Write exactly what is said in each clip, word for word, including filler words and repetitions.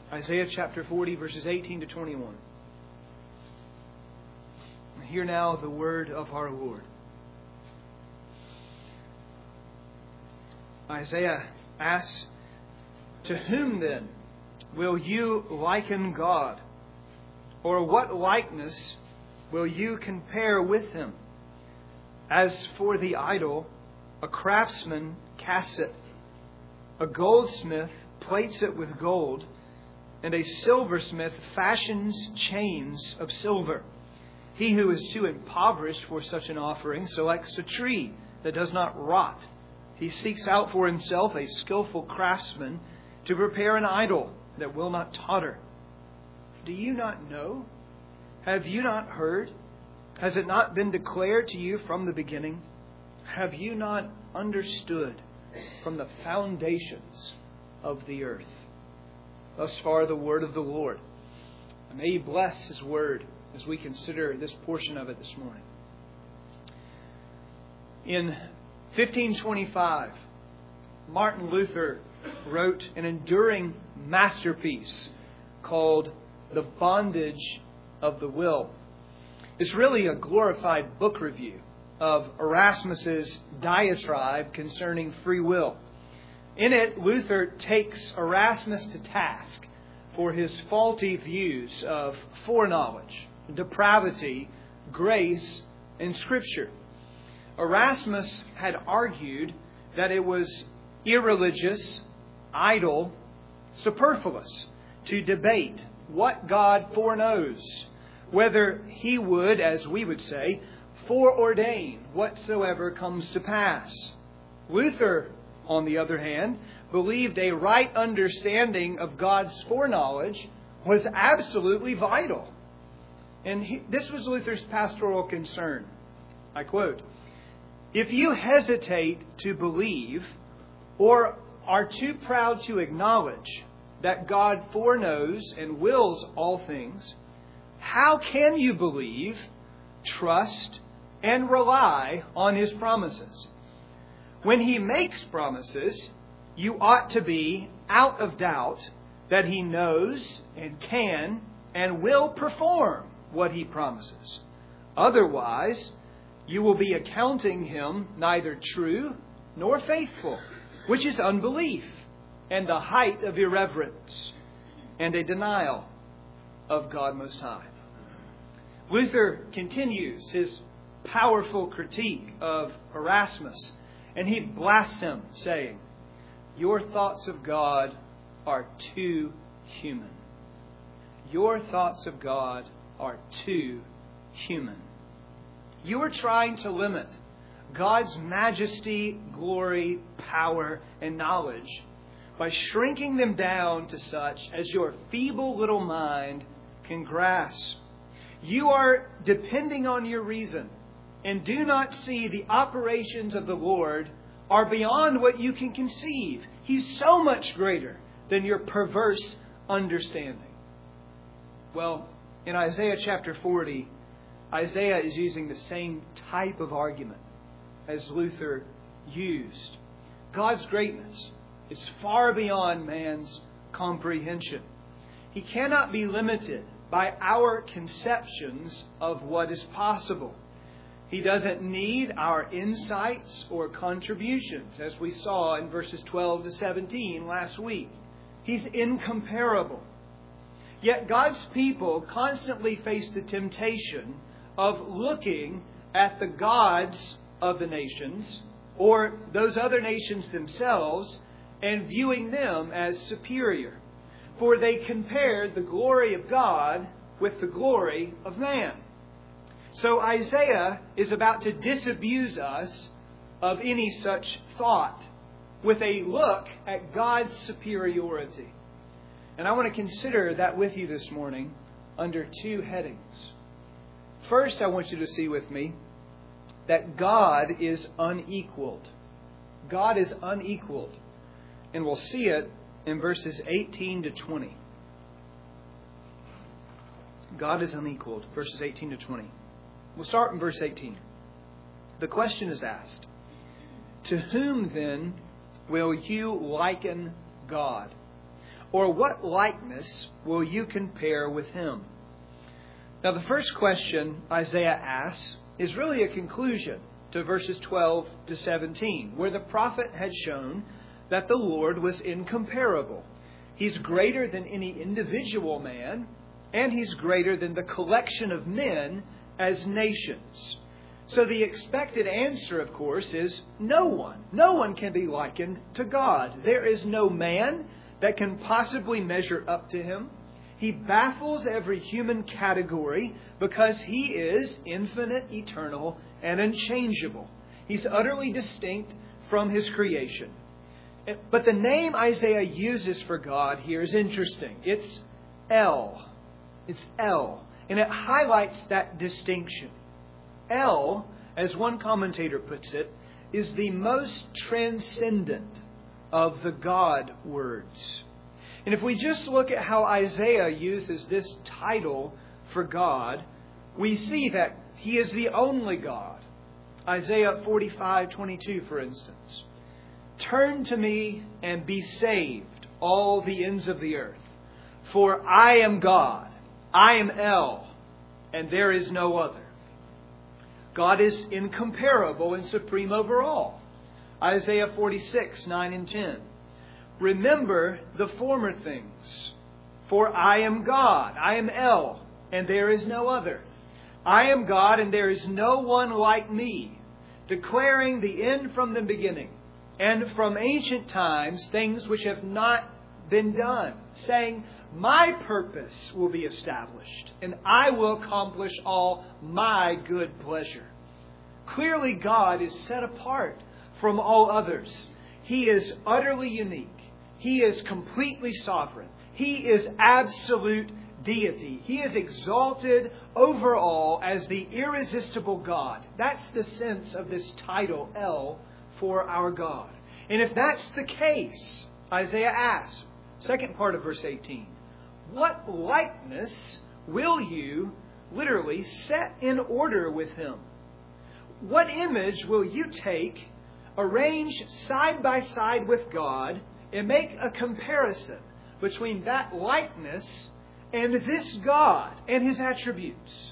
Isaiah chapter forty, verses eighteen to twenty-one. Hear now the word of our Lord. Isaiah asks, "To whom then will you liken God? Or what likeness will you compare with Him? As for the idol, a craftsman casts it. A goldsmith plates it with gold, and a silversmith fashions chains of silver. He who is too impoverished for such an offering selects a tree that does not rot. He seeks out for himself a skillful craftsman to prepare an idol that will not totter. Do you not know? Have you not heard? Has it not been declared to you from the beginning? Have you not understood from the foundations of the earth?" Thus far the word of the Lord. And may He bless His word as we consider this portion of it this morning. In fifteen twenty-five, Martin Luther wrote an enduring masterpiece called The Bondage of the Will. It's really a glorified book review of Erasmus's diatribe concerning free will. In it, Luther takes Erasmus to task for his faulty views of foreknowledge, depravity, grace, and Scripture. Erasmus had argued that it was irreligious, idle, superfluous to debate what God foreknows, whether He would, as we would say, foreordain whatsoever comes to pass. Luther, on the other hand, believed a right understanding of God's foreknowledge was absolutely vital. And he, this was Luther's pastoral concern. I quote, "If you hesitate to believe or are too proud to acknowledge that God foreknows and wills all things, how can you believe, trust, and rely on His promises? When He makes promises, you ought to be out of doubt that He knows and can and will perform what He promises. Otherwise, you will be accounting Him neither true nor faithful, which is unbelief and the height of irreverence and a denial of God Most High." Luther continues his powerful critique of Erasmus, and he blasts him, saying, "Your thoughts of God are too human. Your thoughts of God are too human. You are trying to limit God's majesty, glory, power, and knowledge by shrinking them down to such as your feeble little mind can grasp. You are depending on your reason and do not see the operations of the Lord are beyond what you can conceive. He's so much greater than your perverse understanding." Well, in Isaiah chapter forty, Isaiah is using the same type of argument as Luther used. God's greatness is far beyond man's comprehension. He cannot be limited by our conceptions of what is possible. He doesn't need our insights or contributions, as we saw in verses twelve to seventeen last week. He's incomparable. Yet God's people constantly face the temptation of looking at the gods of the nations, or those other nations themselves, and viewing them as superior. For they compared the glory of God with the glory of man. So Isaiah is about to disabuse us of any such thought with a look at God's superiority. And I want to consider that with you this morning under two headings. First, I want you to see with me that God is unequaled. God is unequaled. And we'll see it in verses eighteen to twenty. God is unequaled. Verses eighteen to twenty. We'll start in verse eighteen. The question is asked, "To whom then will you liken God? Or what likeness will you compare with him? Now, the first question Isaiah asks is really a conclusion to verses twelve to seventeen, where the prophet had shown that the Lord was incomparable. He's greater than any individual man, and He's greater than the collection of men as nations. So the expected answer, of course, is no one. No one can be likened to God. There is no man that can possibly measure up to Him. He baffles every human category because He is infinite, eternal, and unchangeable. He's utterly distinct from His creation. But the name Isaiah uses for God here is interesting. It's El. It's El. And it highlights that distinction. El, as one commentator puts it, is the most transcendent of the God words. And if we just look at how Isaiah uses this title for God, we see that He is the only God. Isaiah forty-five twenty-two, for instance. Turn to me and be saved, all the ends of the earth. For I am God. I am El, and there is no other. God is incomparable and supreme over all. Isaiah forty-six, nine and ten. Remember the former things. For I am God. I am El, and there is no other. I am God, and there is no one like me, declaring the end from the beginning, and from ancient times things which have not been done, saying, my purpose will be established, and I will accomplish all my good pleasure. Clearly, God is set apart from all others. He is utterly unique. He is completely sovereign. He is absolute deity. He is exalted over all as the irresistible God. That's the sense of this title, El, for our God. And if that's the case, Isaiah asks, second part of verse eighteen, what likeness will you literally set in order with Him? What image will you take, arrange side by side with God, and make a comparison between that likeness and this God and His attributes?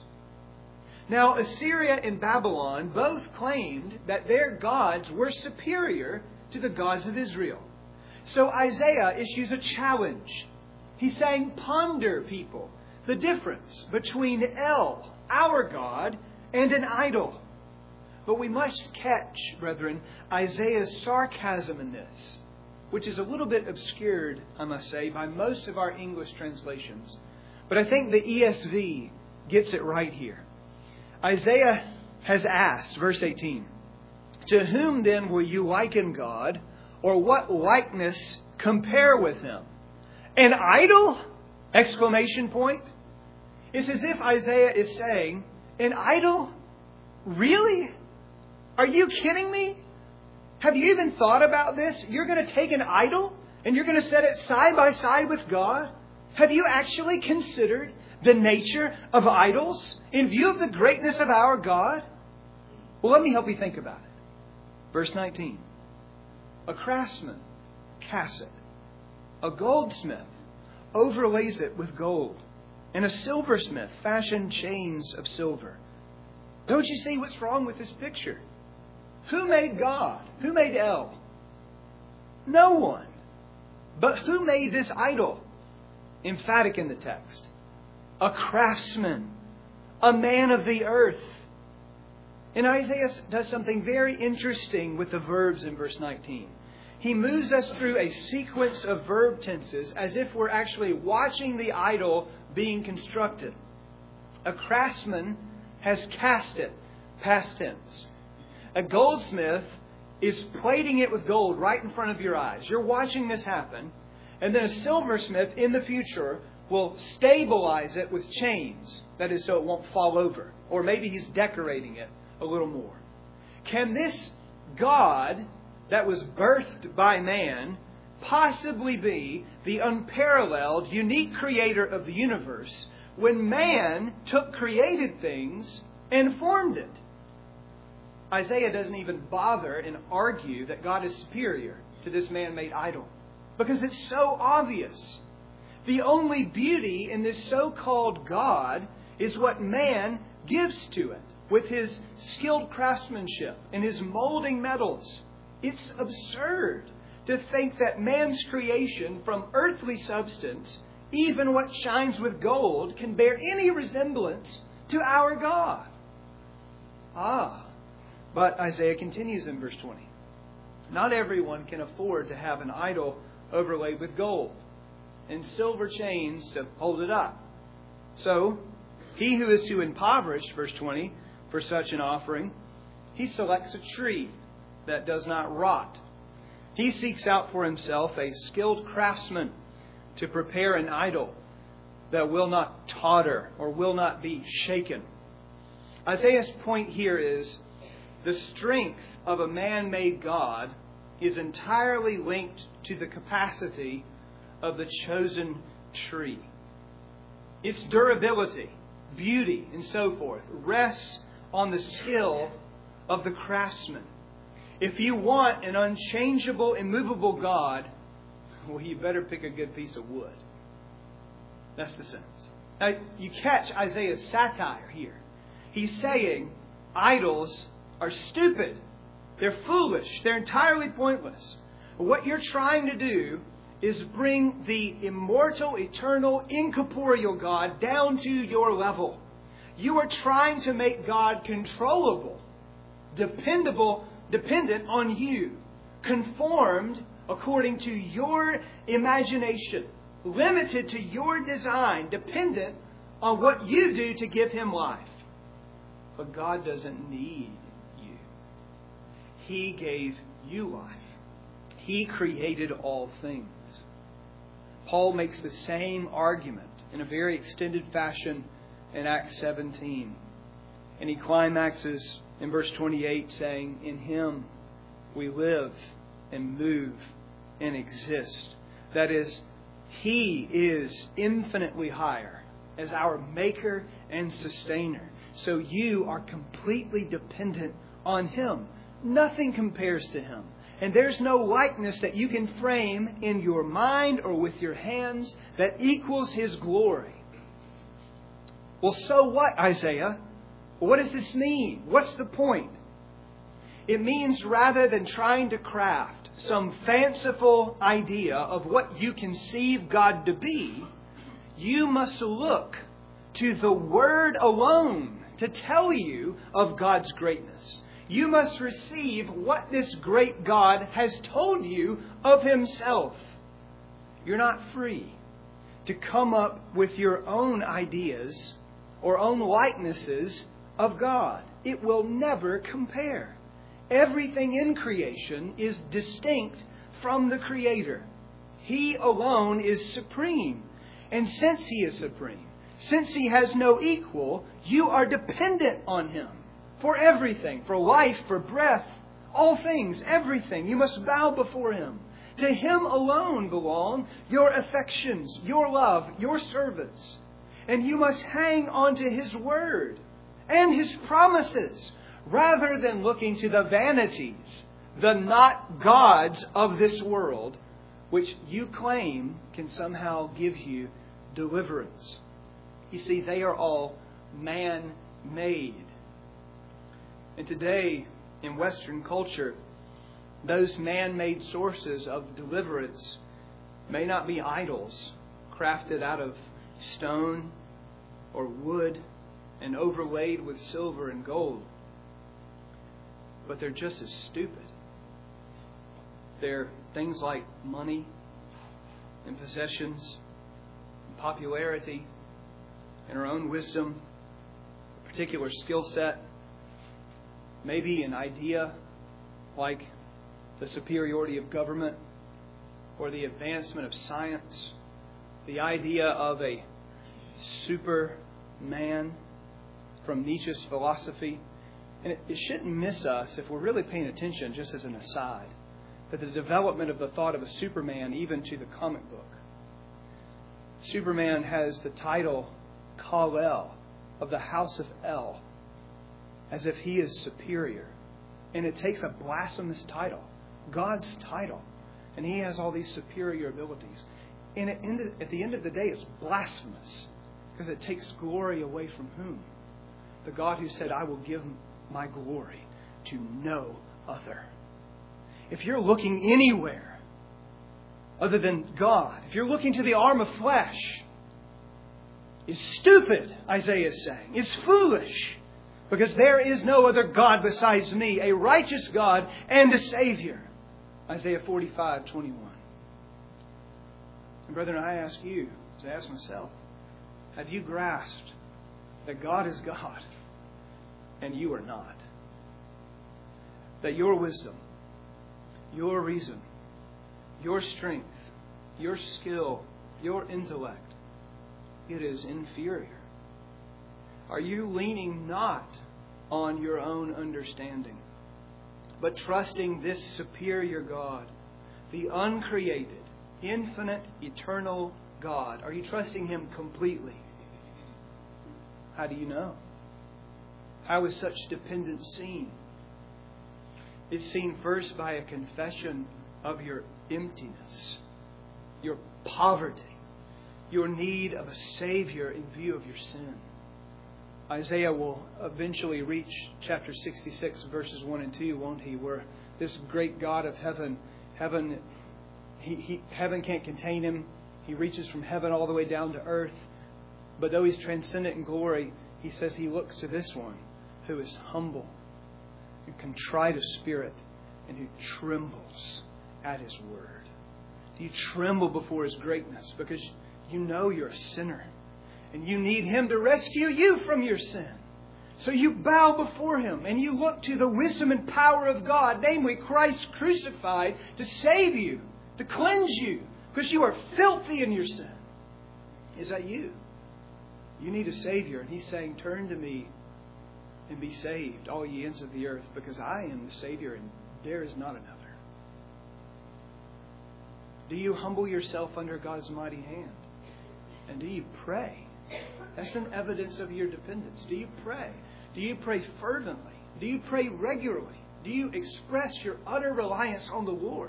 Now, Assyria and Babylon both claimed that their gods were superior to the gods of Israel. So Isaiah issues a challenge. He's saying, ponder, people, the difference between El, our God, and an idol. But we must catch, brethren, Isaiah's sarcasm in this, which is a little bit obscured, I must say, by most of our English translations. But I think the E S V gets it right here. Isaiah has asked, verse eighteen, to whom then will you liken God, or what likeness compare with Him? An idol? Exclamation point. It's as if Isaiah is saying, an idol? Really? Are you kidding me? Have you even thought about this? You're going to take an idol and you're going to set it side by side with God? Have you actually considered the nature of idols in view of the greatness of our God? Well, let me help you think about it. Verse nineteen. A craftsman casts it. A goldsmith overlays it with gold. And a silversmith fashioned chains of silver. Don't you see what's wrong with this picture? Who made God? Who made El? No one. But who made this idol? Emphatic in the text. A craftsman. A man of the earth. And Isaiah does something very interesting with the verbs in verse nineteen. He moves us through a sequence of verb tenses as if we're actually watching the idol being constructed. A craftsman has cast it, past tense. A goldsmith is plating it with gold right in front of your eyes. You're watching this happen. And then a silversmith in the future will stabilize it with chains. That is, so it won't fall over. Or maybe he's decorating it a little more. Can this God that was birthed by man possibly be the unparalleled, unique creator of the universe when man took created things and formed it? Isaiah doesn't even bother and argue that God is superior to this man-made idol, because it's so obvious. The only beauty in this so-called God is what man gives to it with his skilled craftsmanship and his molding metals. It's absurd to think that man's creation from earthly substance, even what shines with gold, can bear any resemblance to our God. Ah, but Isaiah continues in verse twenty. Not everyone can afford to have an idol overlaid with gold and silver chains to hold it up. So, he who is to impoverish, verse twenty, for such an offering, he selects a tree that does not rot. He seeks out for himself a skilled craftsman to prepare an idol that will not totter or will not be shaken. Isaiah's point here is the strength of a man-made God is entirely linked to the capacity of the chosen tree. Its durability, beauty, and so forth rests on the skill of the craftsman. If you want an unchangeable, immovable God, well, you better pick a good piece of wood. That's the sense. Now, you catch Isaiah's satire here. He's saying idols are stupid. They're foolish. They're entirely pointless. What you're trying to do is bring the immortal, eternal, incorporeal God down to your level. You are trying to make God controllable, dependable, dependent on you, conformed according to your imagination, limited to your design, dependent on what you do to give Him life. But God doesn't need you. He gave you life. He created all things. Paul makes the same argument in a very extended fashion in Acts seventeen. And he climaxes in verse twenty-eight saying, in Him we live and move and exist. That is, He is infinitely higher as our maker and sustainer. So you are completely dependent on Him. Nothing compares to Him. And there's no likeness that you can frame in your mind or with your hands that equals His glory. Well, so what, Isaiah? What does this mean? What's the point? It means rather than trying to craft some fanciful idea of what you conceive God to be, you must look to the Word alone to tell you of God's greatness. You must receive what this great God has told you of Himself. You're not free to come up with your own ideas or own likenesses of God. It will never compare. Everything in creation is distinct from the Creator. He alone is supreme. And since He is supreme, since He has no equal, you are dependent on Him. For everything, for life, for breath, all things, everything. You must bow before Him. To Him alone belong your affections, your love, your service. And you must hang on to His Word and His promises rather than looking to the vanities, the not gods of this world, which you claim can somehow give you deliverance. You see, they are all man-made. And today, in Western culture, those man-made sources of deliverance may not be idols crafted out of stone or wood and overlaid with silver and gold, but they're just as stupid. They're things like money and possessions, and popularity, and our own wisdom, a particular skill set. Maybe an idea like the superiority of government or the advancement of science. The idea of a superman from Nietzsche's philosophy. And it, it shouldn't miss us if we're really paying attention, just as an aside, that the development of the thought of a Superman, even to the comic book. Superman has the title Kal-El, of the House of El, as if he is superior. And it takes a blasphemous title, God's title. And He has all these superior abilities. And at the end of the day, it's blasphemous because it takes glory away from whom? The God who said, I will give my glory to no other. If you're looking anywhere other than God, if you're looking to the arm of flesh, it's stupid, Isaiah is saying. It's foolish. Because there is no other God besides me, a righteous God and a Savior. Isaiah forty-five twenty-one. And brethren, I ask you, as I ask myself, have you grasped that God is God and you are not? That your wisdom, your reason, your strength, your skill, your intellect, it is inferior. Are you leaning not on your own understanding, but trusting this superior God, the uncreated, infinite, eternal God? Are you trusting Him completely? How do you know? How is such dependence seen? It's seen first by a confession of your emptiness, your poverty, your need of a Savior in view of your sin. Isaiah will eventually reach chapter sixty-six, verses one and two, won't he? Where this great God of heaven, heaven, he, he, heaven can't contain Him. He reaches from heaven all the way down to earth. But though He's transcendent in glory, He says He looks to this one who is humble and contrite of spirit and who trembles at His word. Do you tremble before His greatness? Because you know you're a sinner. And you need Him to rescue you from your sin. So you bow before Him and you look to the wisdom and power of God, namely Christ crucified, to save you, to cleanse you, because you are filthy in your sin. Is that you? You need a Savior. And He's saying, turn to me and be saved, all ye ends of the earth, because I am the Savior and there is not another. Do you humble yourself under God's mighty hand? And do you pray? That's an evidence of your dependence. Do you pray? Do you pray fervently? Do you pray regularly? Do you express your utter reliance on the Lord?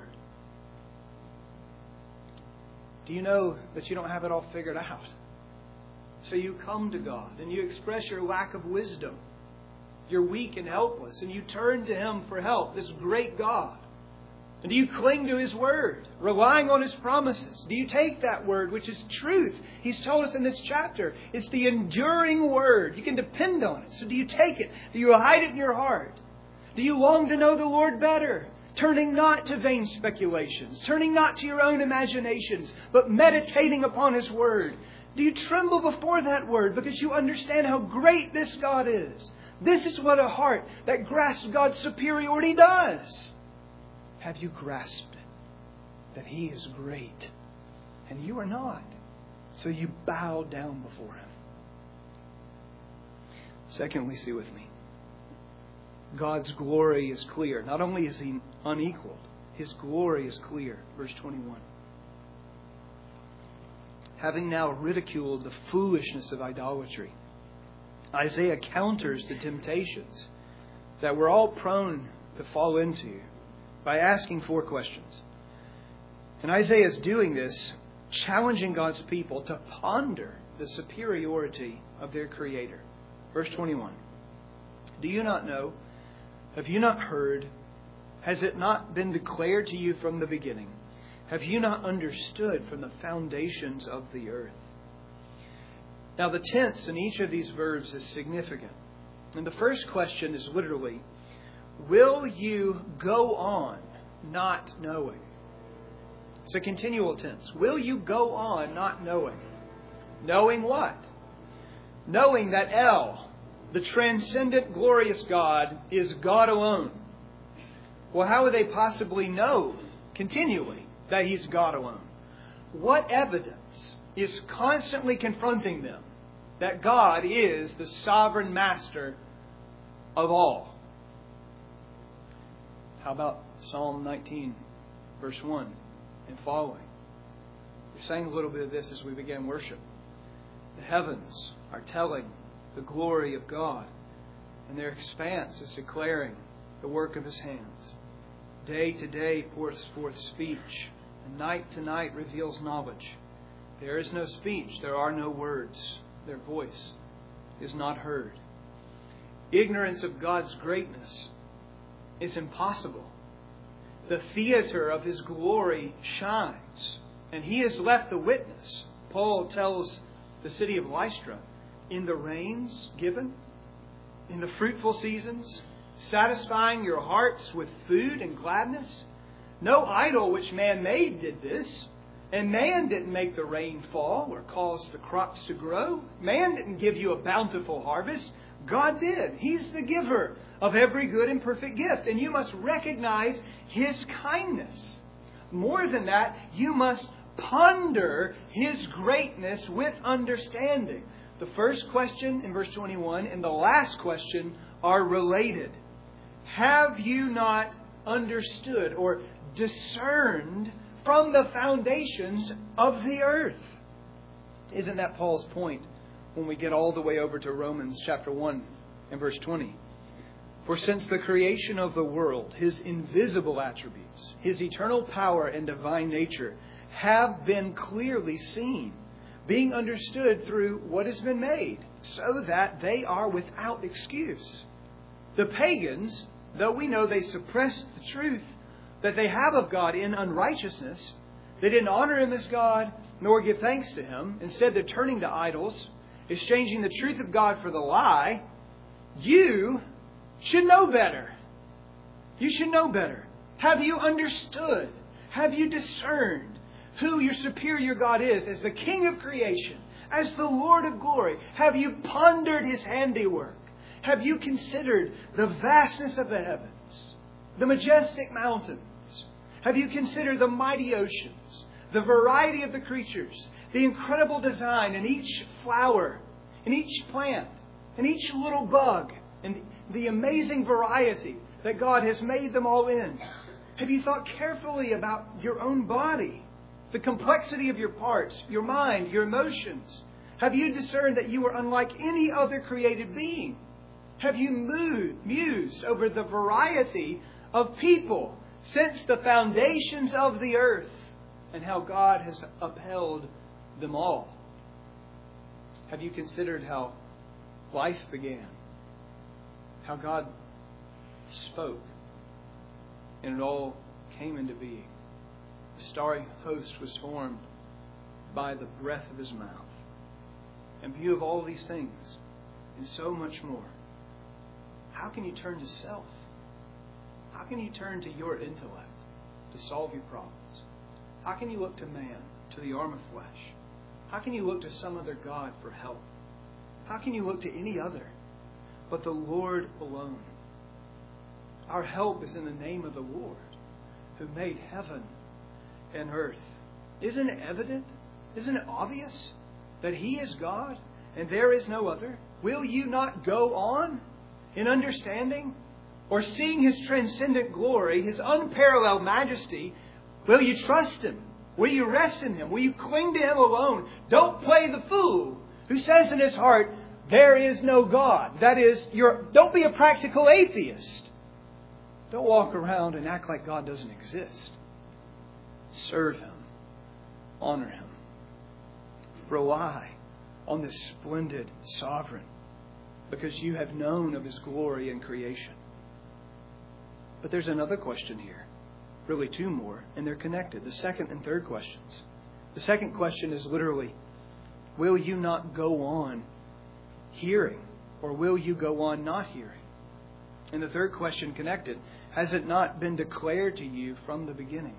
Do you know that you don't have it all figured out? So you come to God and you express your lack of wisdom. You're weak and helpless and you turn to Him for help, this great God. And do you cling to His Word, relying on His promises? Do you take that Word, which is truth? He's told us in this chapter, it's the enduring Word. You can depend on it. So do you take it? Do you hide it in your heart? Do you long to know the Lord better? Turning not to vain speculations, turning not to your own imaginations, but meditating upon His Word. Do you tremble before that Word because you understand how great this God is? This is what a heart that grasps God's superiority does. Have you grasped it? That He is great and you are not. So you bow down before Him. Secondly, see with me. God's glory is clear. Not only is He unequaled, His glory is clear. Verse twenty-one. Having now ridiculed the foolishness of idolatry, Isaiah counters the temptations that we're all prone to fall into by asking four questions. And Isaiah is doing this, challenging God's people to ponder the superiority of their Creator. Verse twenty-one. Do you not know? Have you not heard? Has it not been declared to you from the beginning? Have you not understood from the foundations of the earth? Now the tense in each of these verbs is significant. And the first question is literally, will you go on not knowing? It's a continual tense. Will you go on not knowing? Knowing what? Knowing that El, the transcendent, glorious God, is God alone. Well, how would they possibly know continually that He's God alone? What evidence is constantly confronting them that God is the sovereign master of all? How about Psalm nineteen, verse one and following? We sang a little bit of this as we began worship. The heavens are telling the glory of God, and their expanse is declaring the work of His hands. Day to day pours forth speech, and night to night reveals knowledge. There is no speech. There are no words. Their voice is not heard. Ignorance of God's greatness is impossible. The theater of His glory shines, and He has left the witness. Paul tells the city of Lystra, in the rains given, in the fruitful seasons, satisfying your hearts with food and gladness. No idol which man made did this. And man didn't make the rain fall or cause the crops to grow. Man didn't give you a bountiful harvest. God did. He's the giver of every good and perfect gift. And you must recognize His kindness. More than that, you must ponder His greatness with understanding. The first question in verse twenty-one and the last question are related. Have you not understood or discerned from the foundations of the earth? Isn't that Paul's point when we get all the way over to Romans chapter one and verse twenty? For since the creation of the world, His invisible attributes, His eternal power and divine nature have been clearly seen, being understood through what has been made, so that they are without excuse. The pagans, though we know they suppress the truth that they have of God in unrighteousness, they didn't honor Him as God, nor give thanks to Him. Instead, they're turning to idols, exchanging the truth of God for the lie. You should know better. You should know better. Have you understood? Have you discerned who your superior God is as the King of creation, as the Lord of glory? Have you pondered His handiwork? Have you considered the vastness of the heavens, the majestic mountains? Have you considered the mighty oceans, the variety of the creatures, the incredible design in each flower, in each plant, in each little bug, and the amazing variety that God has made them all in? Have you thought carefully about your own body, the complexity of your parts, your mind, your emotions? Have you discerned that you are unlike any other created being? Have you mused over the variety of people since the foundations of the earth and how God has upheld them all? Have you considered how life began? How God spoke and it all came into being. The starry host was formed by the breath of His mouth. In view of all these things and so much more, how can you turn to self? How can you turn to your intellect to solve your problems? How can you look to man, to the arm of flesh? How can you look to some other God for help? How can you look to any other but the Lord alone? Our help is in the name of the Lord, who made heaven and earth. Isn't it evident? Isn't it obvious that He is God and there is no other? Will you not go on in understanding or seeing His transcendent glory, His unparalleled majesty? Will you trust Him? Will you rest in Him? Will you cling to Him alone? Don't play the fool who says in his heart, there is no God. That is, you're, don't be a practical atheist. Don't walk around and act like God doesn't exist. Serve Him. Honor Him. Rely on this splendid sovereign, because you have known of His glory in creation. But there's another question here. Really two more, and they're connected. The second and third questions. The second question is literally, will you not go on hearing, or will you go on not hearing? And the third question connected, has it not been declared to you from the beginning?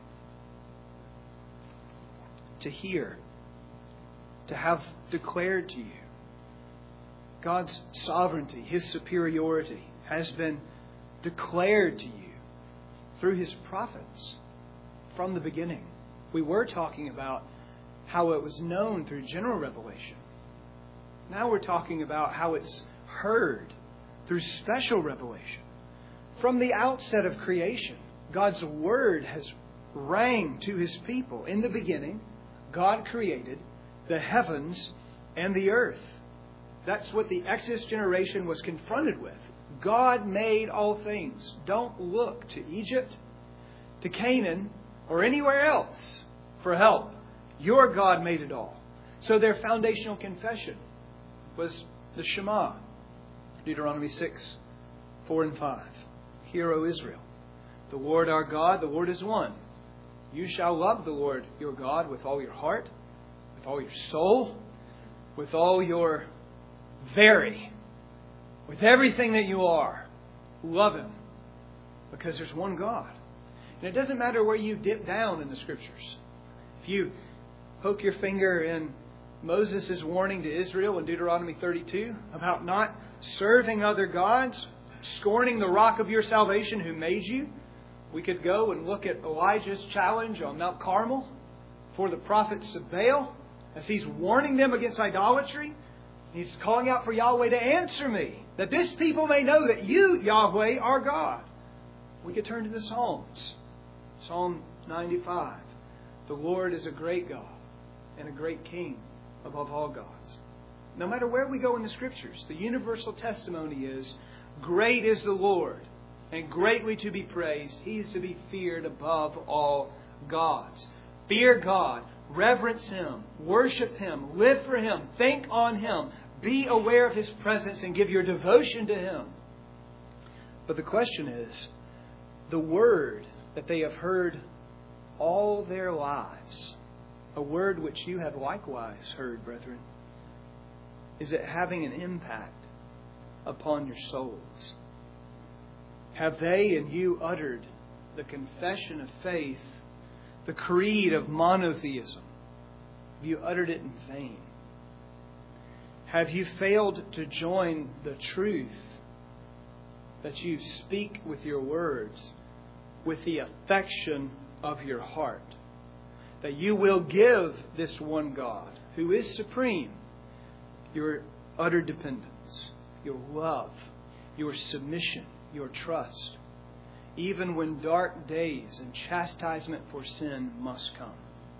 To hear, to have declared to you God's sovereignty, His superiority has been declared to you through His prophets from the beginning. We were talking about how it was known through general revelation. Now we're talking about how it's heard through special revelation. From the outset of creation, God's Word has rang to His people. In the beginning, God created the heavens and the earth. That's what the Exodus generation was confronted with. God made all things. Don't look to Egypt, to Canaan, or anywhere else for help. Your God made it all. So their foundational confession was the Shema, Deuteronomy six, four and five. Hear, O Israel, the Lord our God, the Lord is one. You shall love the Lord your God with all your heart, with all your soul, with all your very, with everything that you are. Love Him, because there's one God. And it doesn't matter where you dip down in the Scriptures. If you poke your finger in Moses' warning to Israel in Deuteronomy thirty-two about not serving other gods, scorning the rock of your salvation who made you, we could go and look at Elijah's challenge on Mount Carmel for the prophets of Baal as he's warning them against idolatry. He's calling out for Yahweh to answer me, that this people may know that you, Yahweh, are God. We could turn to the Psalms. Psalm ninety-five. The Lord is a great God and a great King above all gods. No matter where we go in the Scriptures, the universal testimony is, great is the Lord and greatly to be praised. He is to be feared above all gods. Fear God. Reverence Him. Worship Him. Live for Him. Think on Him. Be aware of His presence and give your devotion to Him. But the question is, the word that they have heard all their lives, a word which you have likewise heard, brethren, is it having an impact upon your souls? Have they and you uttered the confession of faith, the creed of monotheism? Have you uttered it in vain? Have you failed to join the truth that you speak with your words, with the affection of your heart? That you will give this one God, who is supreme, your utter dependence, your love, your submission, your trust, even when dark days and chastisement for sin must come.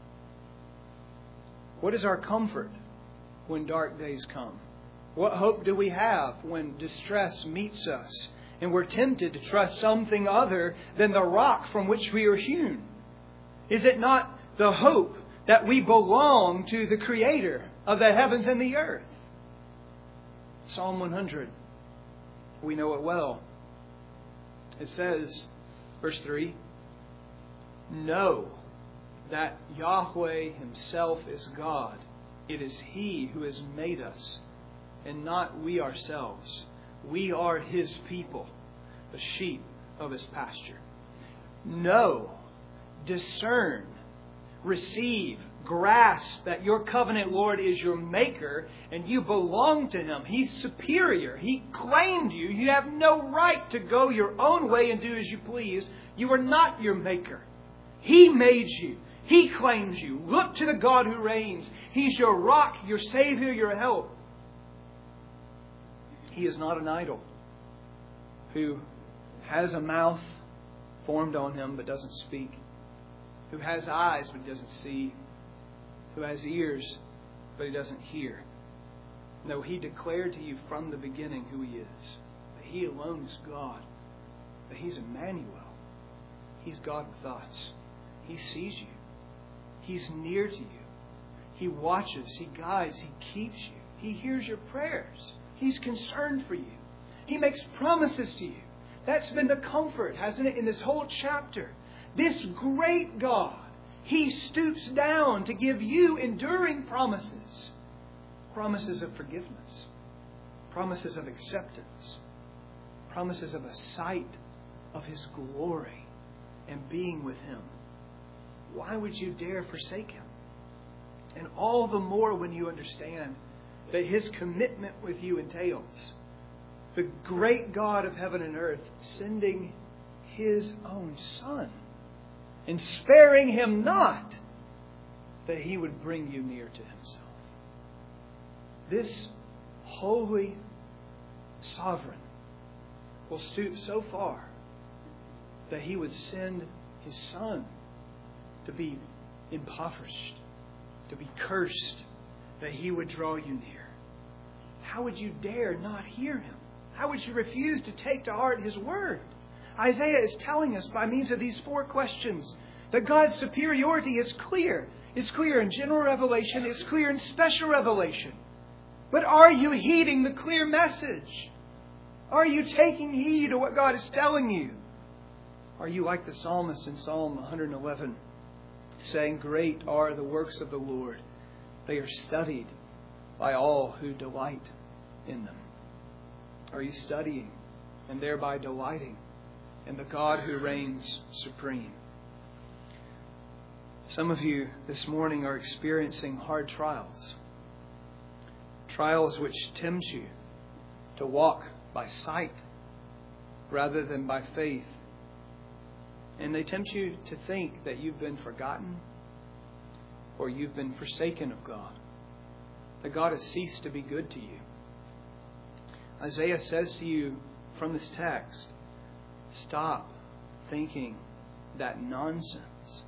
What is our comfort when dark days come? What hope do we have when distress meets us and we're tempted to trust something other than the rock from which we are hewn? Is it not the hope that we belong to the Creator of the heavens and the earth? Psalm one hundred, we know it well. It says, verse three, know that Yahweh Himself is God. It is He who has made us, and not we ourselves. We are His people, the sheep of His pasture. Know, discern, receive, grasp that your covenant Lord is your Maker and you belong to Him. He's superior. He claimed you. You have no right to go your own way and do as you please. You are not your Maker. He made you. He claims you. Look to the God who reigns. He's your rock, your Savior, your help. He is not an idol who has a mouth formed on him but doesn't speak, who has eyes but doesn't see, who has ears but he doesn't hear. No, He declared to you from the beginning who He is, that He alone is God, that He's Emmanuel. He's God with us. He sees you. He's near to you. He watches. He guides. He keeps you. He hears your prayers. He's concerned for you. He makes promises to you. That's been the comfort, hasn't it, in this whole chapter. This great God, He stoops down to give you enduring promises. Promises of forgiveness. Promises of acceptance. Promises of a sight of His glory and being with Him. Why would you dare forsake Him? And all the more when you understand that His commitment with you entails the great God of heaven and earth sending His own Son and sparing Him not, that He would bring you near to Himself. This holy sovereign will stoop so far that He would send His Son to be impoverished, to be cursed, that He would draw you near. How would you dare not hear Him? How would you refuse to take to heart His word? Isaiah is telling us by means of these four questions that God's superiority is clear. It's clear in general revelation. It's clear in special revelation. But are you heeding the clear message? Are you taking heed to what God is telling you? Are you like the psalmist in Psalm one eleven, saying, "Great are the works of the Lord. They are studied by all who delight in them." Are you studying and thereby delighting in the God who reigns supreme? Some of you this morning are experiencing hard trials. Trials which tempt you to walk by sight rather than by faith. And they tempt you to think that you've been forgotten or you've been forsaken of God, that God has ceased to be good to you. Isaiah says to you from this text, stop thinking that nonsense.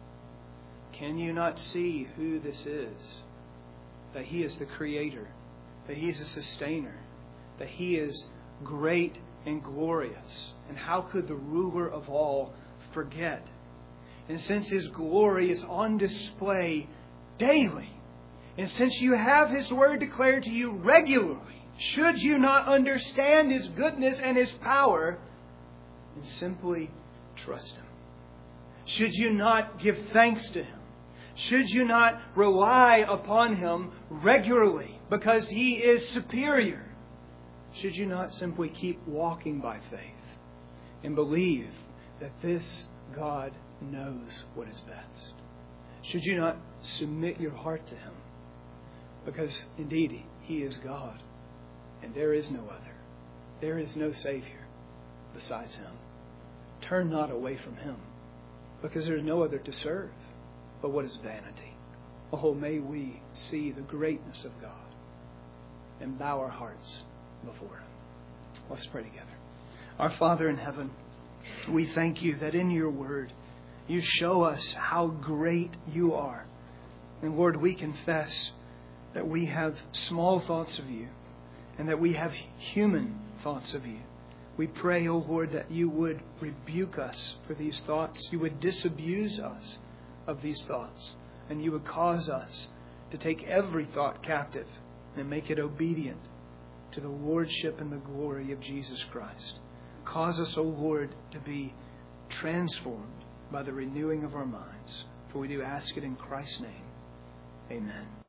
Can you not see who this is? That He is the Creator, that He is a sustainer, that He is great and glorious. And how could the ruler of all forget? And since His glory is on display daily, and since you have His word declared to you regularly, should you not understand His goodness and His power and simply trust Him? Should you not give thanks to Him? Should you not rely upon Him regularly because He is superior? Should you not simply keep walking by faith and believe that this God knows what is best? Should you not submit your heart to Him? Because indeed He is God and there is no other. There is no Savior besides Him. Turn not away from Him, because there is no other to serve. But what is vanity? Oh, may we see the greatness of God and bow our hearts before Him. Let's pray together. Our Father in heaven, we thank You that in Your word You show us how great You are. And Lord, we confess that we have small thoughts of You and that we have human thoughts of You. We pray, O Lord, that You would rebuke us for these thoughts. You would disabuse us of these thoughts. And You would cause us to take every thought captive and make it obedient to the lordship and the glory of Jesus Christ. Cause us, O Lord, to be transformed by the renewing of our minds. For we do ask it in Christ's name. Amen.